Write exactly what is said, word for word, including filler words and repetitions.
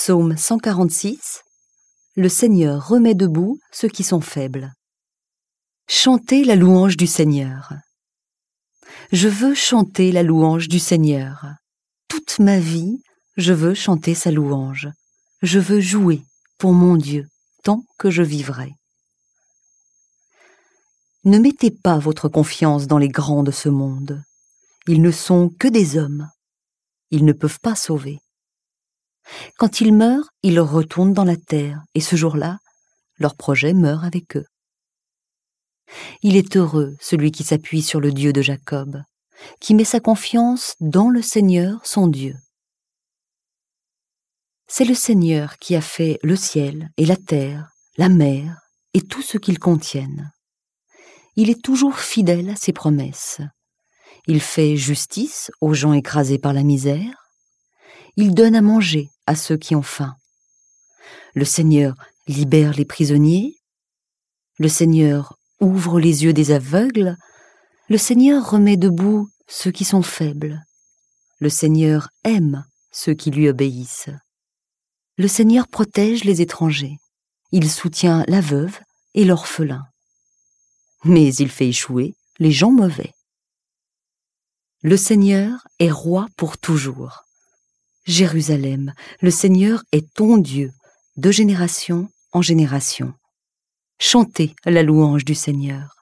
Psaume cent quarante-six. Le Seigneur remet debout ceux qui sont faibles. Chantez la louange du Seigneur. Je veux chanter la louange du Seigneur. Toute ma vie, je veux chanter sa louange. Je veux jouer pour mon Dieu tant que je vivrai. Ne mettez pas votre confiance dans les grands de ce monde. Ils ne sont que des hommes. Ils ne peuvent pas sauver. Quand ils meurent, ils retournent dans la terre, et ce jour-là, leur projet meurt avec eux. Il est heureux celui qui s'appuie sur le Dieu de Jacob, qui met sa confiance dans le Seigneur son Dieu. C'est le Seigneur qui a fait le ciel et la terre, la mer et tout ce qu'ils contiennent. Il est toujours fidèle à ses promesses. Il fait justice aux gens écrasés par la misère. Il donne à manger à ceux qui ont faim. Le Seigneur libère les prisonniers. Le Seigneur ouvre les yeux des aveugles. Le Seigneur remet debout ceux qui sont faibles. Le Seigneur aime ceux qui lui obéissent. Le Seigneur protège les étrangers. Il soutient la veuve et l'orphelin. Mais il fait échouer les gens mauvais. Le Seigneur est roi pour toujours. Jérusalem, le Seigneur est ton Dieu, de génération en génération. Chantez la louange du Seigneur.